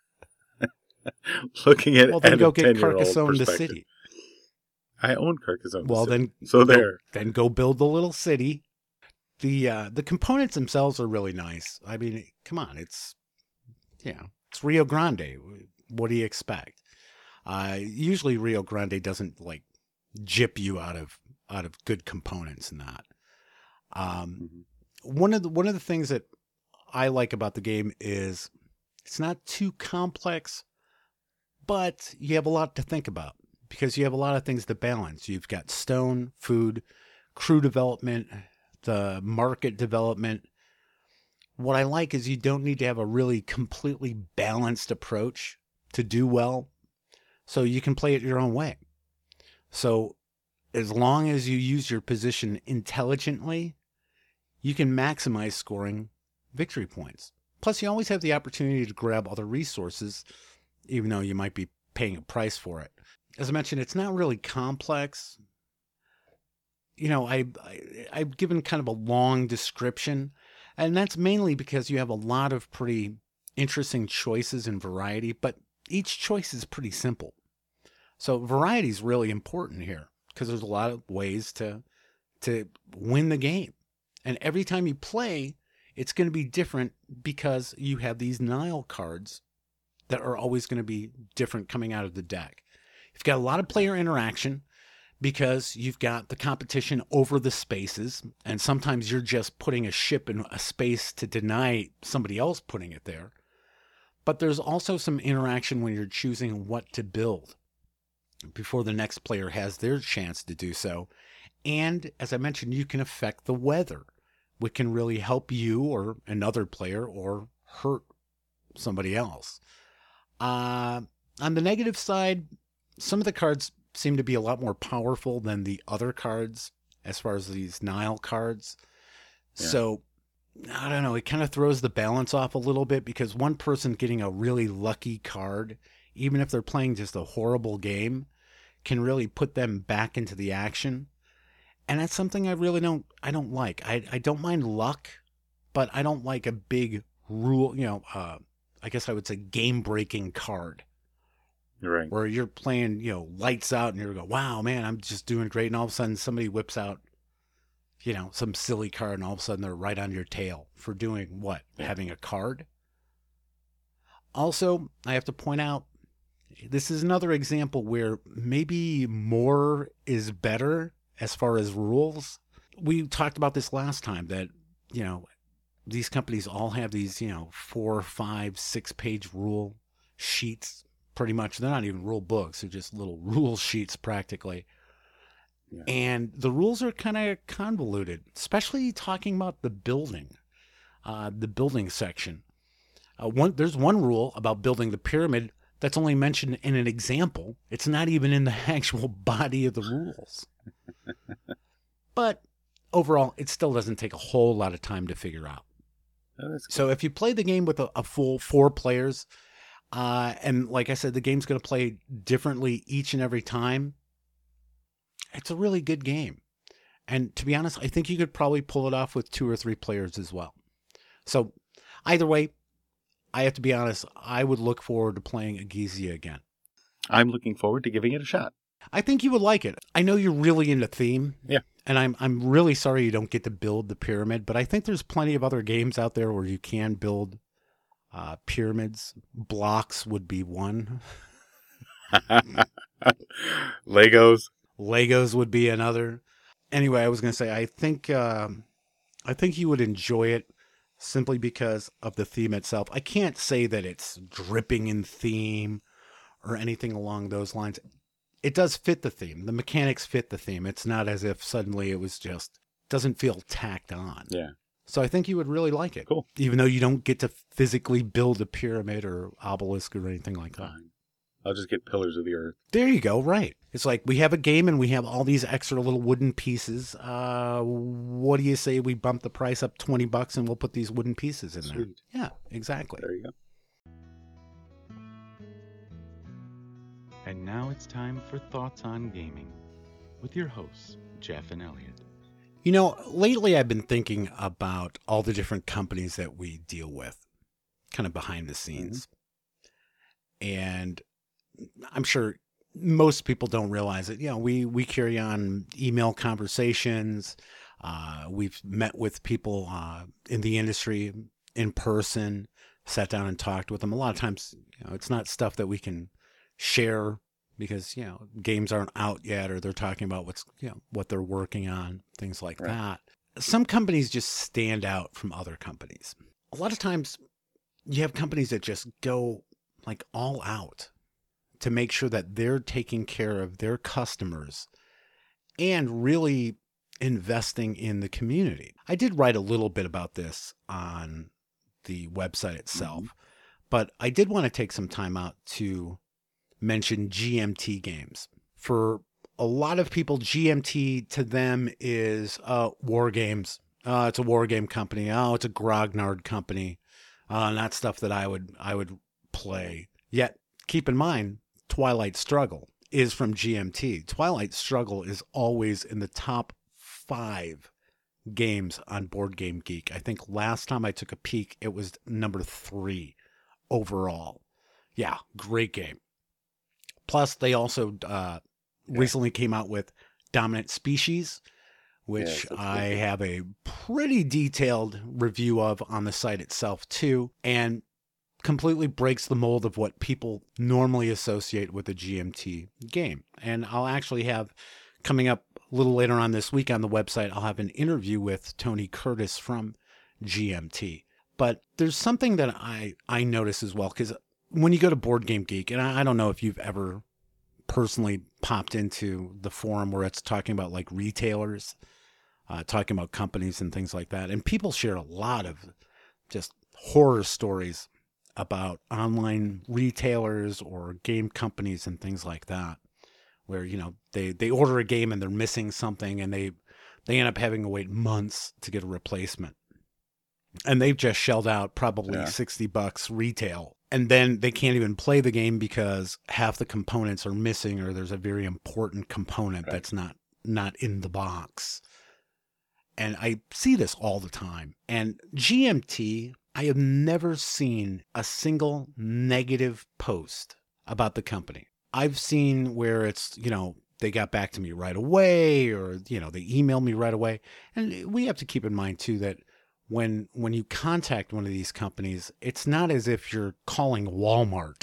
Looking at Well, then at go a get 10-year-old Carcassonne the perspective. city. I own Carcassonne. Well, the city. then So there. Then go build the little city. The components themselves are really nice. I mean, come on, it's Rio Grande. What do you expect? Usually Rio Grande doesn't like gyp you out of good components and that. One of the things that I like about the game is it's not too complex, but you have a lot to think about because you have a lot of things to balance. You've got stone, food, crew development, the market development. What I like is you don't need to have a really completely balanced approach to do well. So you can play it your own way. So as long as you use your position intelligently, you can maximize scoring victory points. Plus, you always have the opportunity to grab other resources, even though you might be paying a price for it. As I mentioned, it's not really complex. I've given kind of a long description, and that's mainly because you have a lot of pretty interesting choices and variety, but each choice is pretty simple. So variety is really important here because there's a lot of ways to win the game. And every time you play, it's going to be different because you have these Nile cards that are always going to be different coming out of the deck. You've got a lot of player interaction because you've got the competition over the spaces, and sometimes you're just putting a ship in a space to deny somebody else putting it there. But there's also some interaction when you're choosing what to build before the next player has their chance to do so. And as I mentioned, you can affect the weather, which can really help you or another player or hurt somebody else. On the negative side, some of the cards seem to be a lot more powerful than the other cards as far as these Nile cards. Yeah. So, I don't know, it kind of throws the balance off a little bit because one person getting a really lucky card, even if they're playing just a horrible game, can really put them back into the action. And that's something I really don't like. I don't mind luck, but I don't like a big rule, I guess I would say game-breaking card. Right. Where you're playing, lights out and you're going, wow, man, I'm just doing great. And all of a sudden somebody whips out, some silly card and all of a sudden they're right on your tail for doing what? Yeah. Having a card? Also, I have to point out, this is another example where maybe more is better as far as rules. We talked about this last time that, these companies all have these, 4, 5, 6 page rule sheets. Pretty much, they're not even rule books. They're just little rule sheets practically. Yeah. And the rules are kind of convoluted, especially talking about the building section. There's one rule about building the pyramid that's only mentioned in an example. It's not even in the actual body of the rules. But overall, it still doesn't take a whole lot of time to figure out. Oh, so if you play the game with a full 4 players, and like I said, the game's going to play differently each and every time, it's a really good game. And to be honest, I think you could probably pull it off with 2 or 3 players as well. So either way, I have to be honest, I would look forward to playing Agizia again. I'm looking forward to giving it a shot. I think you would like it. I know you're really into theme. Yeah. And I'm really sorry you don't get to build the pyramid, but I think there's plenty of other games out there where you can build pyramids. Blocks would be one. Legos would be another. Anyway, I was going to say, I think you would enjoy it simply because of the theme itself. I can't say that it's dripping in theme or anything along those lines. It does fit the theme. The mechanics fit the theme. It's not as if suddenly it was just, doesn't feel tacked on. Yeah. So I think you would really like it. Cool. Even though you don't get to physically build a pyramid or obelisk or anything like that. I'll just get pillars of the earth. There you go. Right. It's like we have a game and we have all these extra little wooden pieces. What do you say we bump the price up $20 and we'll put these wooden pieces in there? Yeah, exactly. There you go. And now it's time for Thoughts on Gaming with your hosts, Jeff and Elliot. You know, lately I've been thinking about all the different companies that we deal with, kind of behind the scenes. And I'm sure most people don't realize it. You know, we carry on email conversations. We've met with people in the industry in person, sat down and talked with them. A lot of times, you know, it's not stuff that we can share because, you know, games aren't out yet, or they're talking about what they're working on, things like that. Some companies just stand out from other companies. A lot of times you have companies that just go like all out to make sure that they're taking care of their customers and really investing in the community. I did write a little bit about this on the website itself, but I did want to take some time out to mention GMT Games. For a lot of people, GMT to them is war games. It's a war game company. Oh, it's a grognard company. Not stuff that I would play. Yet, keep in mind, Twilight Struggle is from GMT. Twilight Struggle is always in the top 5 games on Board Game Geek. I think last time I took a peek, it was number 3 overall. Yeah, great game. Plus, they also recently came out with Dominant Species, which I have a pretty detailed review of on the site itself too, and completely breaks the mold of what people normally associate with a GMT game. And I'll actually have, coming up a little later on this week on the website, I'll have an interview with Tony Curtis from GMT. But there's something that I notice as well, because when you go to Board Game Geek, and I don't know if you've ever personally popped into the forum where it's talking about like retailers, talking about companies and things like that. And people share a lot of just horror stories about online retailers or game companies and things like that, where, you know, they order a game and they're missing something and they end up having to wait months to get a replacement. And they've just shelled out probably $60 retail. And then they can't even play the game because half the components are missing, or there's a very important component that's not in the box. And I see this all the time. And GMT, I have never seen a single negative post about the company. I've seen where it's, you know, they got back to me right away, or, you know, they emailed me right away. And we have to keep in mind too that when you contact one of these companies, it's not as if you're calling Walmart.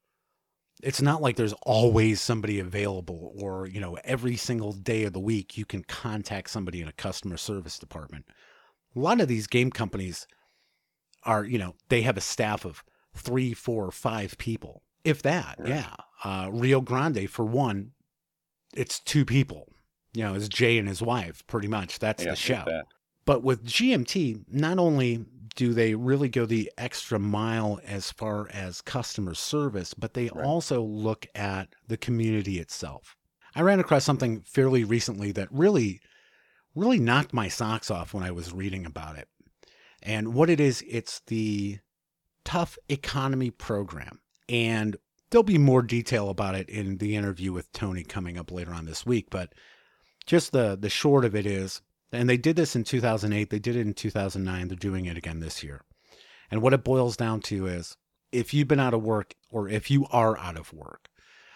It's not like there's always somebody available, or, you know, every single day of the week you can contact somebody in a customer service department. A lot of these game companies are, you know, they have a staff of 3, 4, 5 people, if that. Rio Grande, for one, it's 2 people. You know, it's Jay and his wife, pretty much. That's the show. But with GMT, not only do they really go the extra mile as far as customer service, but they also look at the community itself. I ran across something fairly recently that really knocked my socks off when I was reading about it. And what it is, it's the Tough Economy Program. And there'll be more detail about it in the interview with Tony coming up later on this week. But just the short of it is, and they did this in 2008, they did it in 2009, they're doing it again this year. And what it boils down to is, if you've been out of work, or if you are out of work,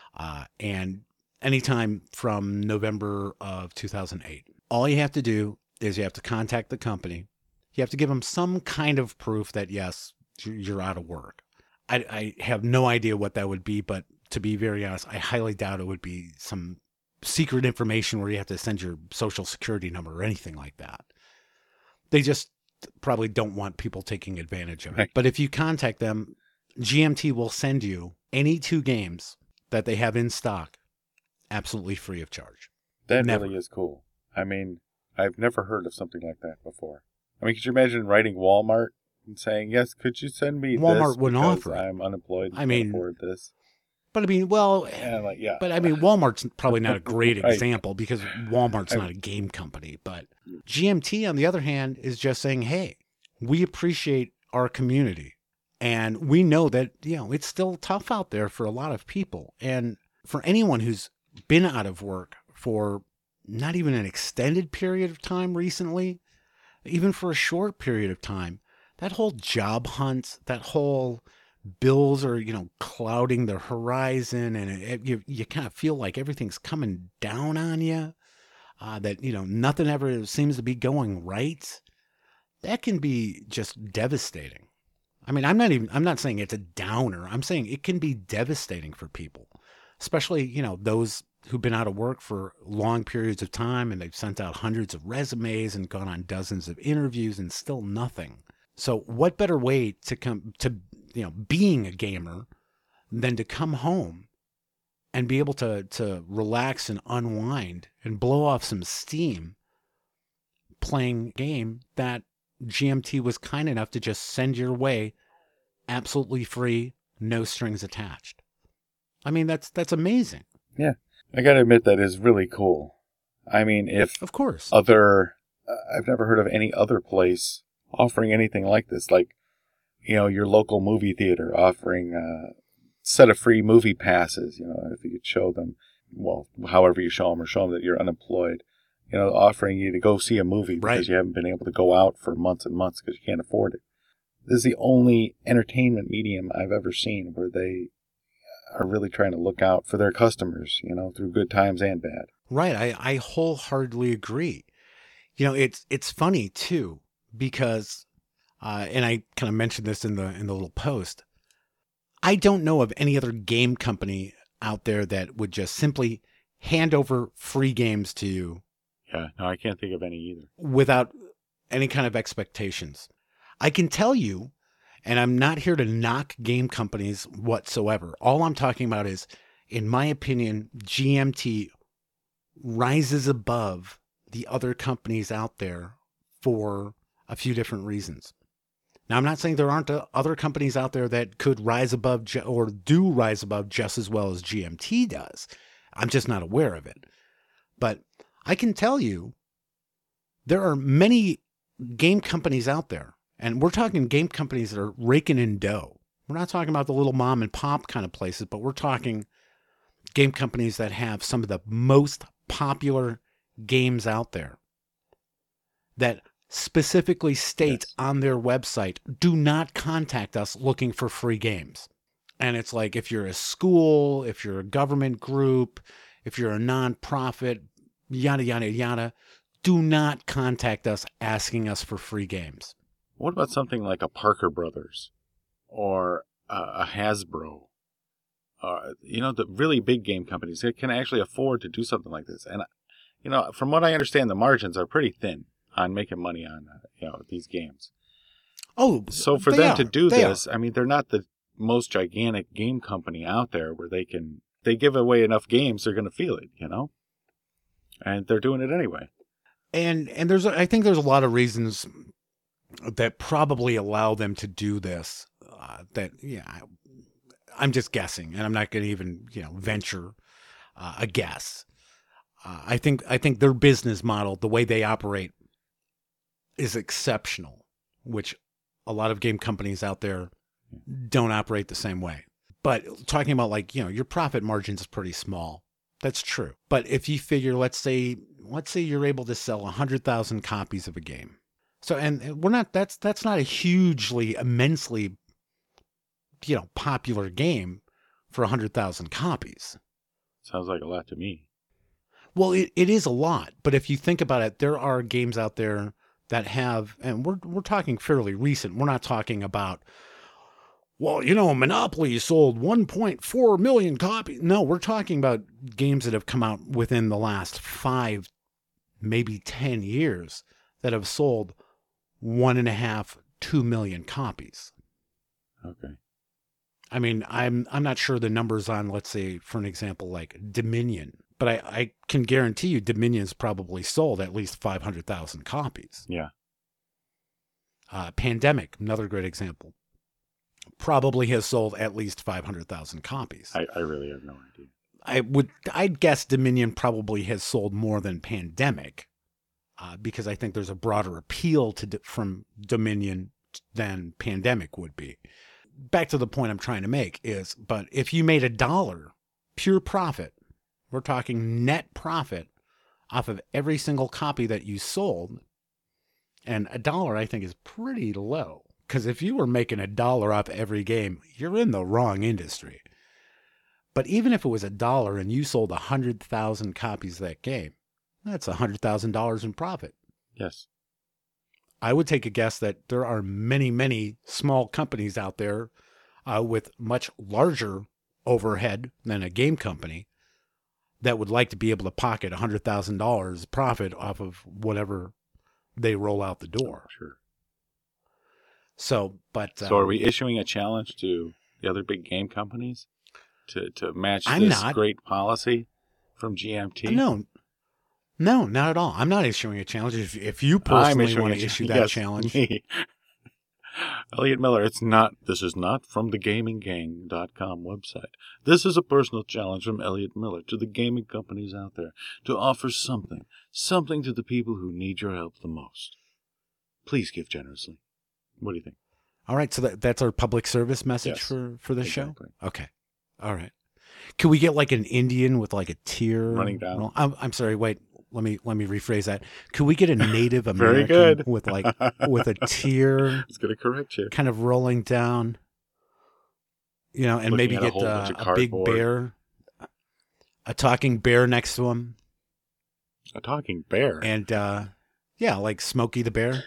and anytime from November of 2008, all you have to do is you have to contact the company. You have to give them some kind of proof that, yes, you're out of work. I have no idea what that would be, but to be very honest, I highly doubt it would be some secret information where you have to send your social security number or anything like that. They just probably don't want people taking advantage of it. But if you contact them, GMT will send you any 2 games that they have in stock absolutely free of charge. That really is cool. I mean, I've never heard of something like that before. I mean, could you imagine writing Walmart and saying, yes, could you send me Walmart this wouldn't offer it. I'm unemployed and can't afford this? But I mean, but I mean, Walmart's probably not a great example because Walmart's not a game company. But GMT, on the other hand, is just saying, hey, we appreciate our community. And we know that, you know, it's still tough out there for a lot of people. And For anyone who's been out of work for not even an extended period of time recently, even for a short period of time, that whole job hunt, that whole bills are, clouding the horizon, and you kind of feel like everything's coming down on you, that, nothing ever seems to be going right. That can be just devastating. I mean, I'm not saying it's a downer. I'm saying it can be devastating for people, especially, those who've been out of work for long periods of time, and they've sent out hundreds of resumes and gone on dozens of interviews and still nothing. So what better way to come to, being a gamer than to come home and be able to relax and unwind and blow off some steam playing a game that GMT was kind enough to just send your way absolutely free, no strings attached. I mean, that's amazing. Yeah. I got to admit that is really cool. I mean, of course, I've never heard of any other place offering anything like this. Like, your local movie theater offering a set of free movie passes, if you could show them, well, however you show them that you're unemployed, offering you to go see a movie because you haven't been able to go out for months and months because you can't afford it. This is the only entertainment medium I've ever seen where they are really trying to look out for their customers, through good times and bad. Right. I wholeheartedly agree. It's funny too, because, and I kind of mentioned this in the little post, I don't know of any other game company out there that would just simply hand over free games to you. Yeah, no, I can't think of any either. Without any kind of expectations. I can tell you, and I'm not here to knock game companies whatsoever. All I'm talking about is, in my opinion, GMT rises above the other companies out there for a few different reasons. Now, I'm not saying there aren't other companies out there that could rise above or do rise above just as well as GMT does. I'm just not aware of it. But I can tell you there are many game companies out there, and we're talking game companies that are raking in dough. We're not talking about the little mom and pop kind of places, but we're talking game companies that have some of the most popular games out there that specifically state on their website, do not contact us looking for free games. And it's like, if you're a school, if you're a government group, if you're a nonprofit, yada, yada, yada, do not contact us asking us for free games. What about something like a Parker Brothers or a Hasbro? The really big game companies that can actually afford to do something like this. And, from what I understand, the margins are pretty thin on making money on, these games. Oh, so for them to do this, I mean, they're not the most gigantic game company out there where they give away enough games, they're going to feel it, and they're doing it anyway. And I think there's a lot of reasons that probably allow them to do this. I'm just guessing, and I'm not going to even, venture a guess. I think their business model, the way they operate, is exceptional, which a lot of game companies out there don't operate the same way. But talking about your profit margins is pretty small. That's true. But if you figure, let's say you're able to sell 100,000 copies of a game. So, and that's not a hugely, immensely, popular game for 100,000 copies. Sounds like a lot to me. Well, it is a lot. But if you think about it, there are games out there that have, and we're talking fairly recent. We're not talking about, Monopoly sold 1.4 million copies. No, we're talking about games that have come out within the last 5, maybe 10 years that have sold 1.5, 2 million copies. Okay. I mean, I'm not sure the numbers on, let's say, for an example, like Dominion. But I can guarantee you Dominion's probably sold at least 500,000 copies. Yeah. Pandemic, another great example, probably has sold at least 500,000 copies. I really have no idea. I'd guess Dominion probably has sold more than Pandemic, because I think there's a broader appeal from Dominion than Pandemic would be. Back to the point I'm trying to make is, but if you made $1 pure profit. We're talking net profit off of every single copy that you sold. And $1, I think, is pretty low. Because if you were making $1 off every game, you're in the wrong industry. But even if it was $1 and you sold 100,000 copies of that game, that's $100,000 in profit. Yes. I would take a guess that there are many, many small companies out there with much larger overhead than a game company that would like to be able to pocket $100,000 profit off of whatever they roll out the door. Sure. So are we issuing a challenge to the other big game companies to match great policy from GMT? No, not at all. I'm not issuing a challenge. If you personally want to issue that challenge. Me. Elliot Miller, this is not from the GamingGang.com website. This is a personal challenge from Elliot Miller to the gaming companies out there to offer something to the people who need your help the most. Please give generously. What do you think? All right, so that's our public service message for the show? Okay. All right. Can we get like an Indian with like a tear running down? Well, I'm sorry, wait. Let me rephrase that. Could we get a Native American with a tear? It's going to correct you. Kind of rolling down, and looking maybe get a big bear, a talking bear next to him. A talking bear? And, like Smokey the Bear.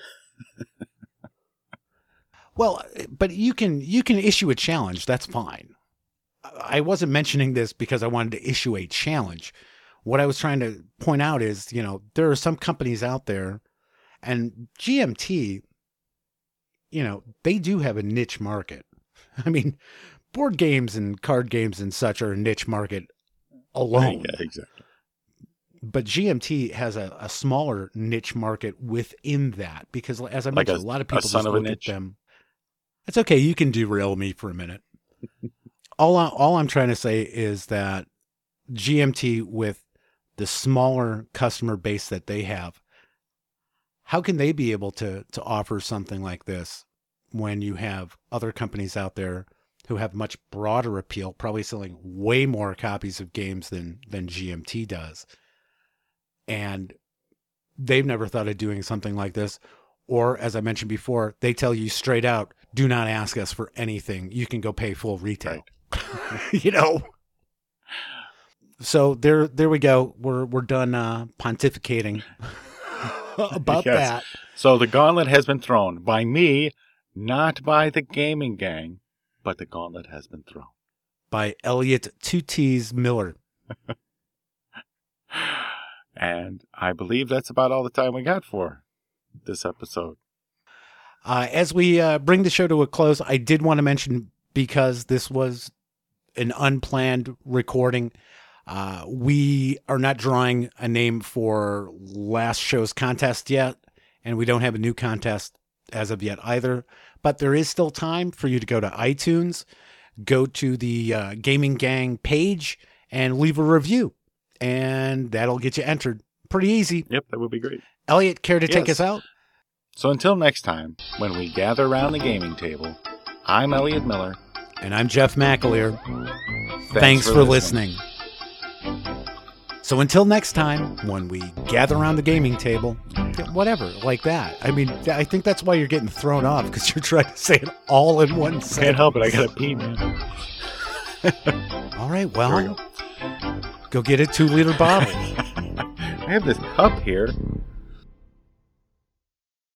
Well, but you can issue a challenge. That's fine. I wasn't mentioning this because I wanted to issue a challenge. What I was trying to point out is, there are some companies out there, and GMT, they do have a niche market. I mean, board games and card games and such are a niche market alone. Yeah, exactly. But GMT has a smaller niche market within that because, as I mentioned, a lot of people just look at them. It's okay. You can derail me for a minute. All I'm trying to say is that GMT, with the smaller customer base that they have, how can they be able to offer something like this when you have other companies out there who have much broader appeal, probably selling way more copies of games than GMT does? And they've never thought of doing something like this. Or, as I mentioned before, they tell you straight out, do not ask us for anything. You can go pay full retail. Right. So there we go. We're done pontificating about that. So the gauntlet has been thrown by me, not by the Gaming Gang, but the gauntlet has been thrown by Elliot 2T's Miller. And I believe that's about all the time we got for this episode. As we bring the show to a close, I did want to mention, because this was an unplanned recording, we are not drawing a name for last show's contest yet, and we don't have a new contest as of yet either. But there is still time for you to go to iTunes, go to the Gaming Gang page, and leave a review. And that'll get you entered. Pretty easy. Yep, that would be great. Elliot, care to take us out? So until next time, when we gather around the gaming table, I'm Elliot Miller. And I'm Jeff McAleer. Thanks for listening. So until next time, when we gather around the gaming table, whatever, like that. I mean, I think that's why you're getting thrown off, because you're trying to say it all in one sentence. Can't help it. I got to pee, man. All right, well, go get a 2-liter bottle. I have this cup here.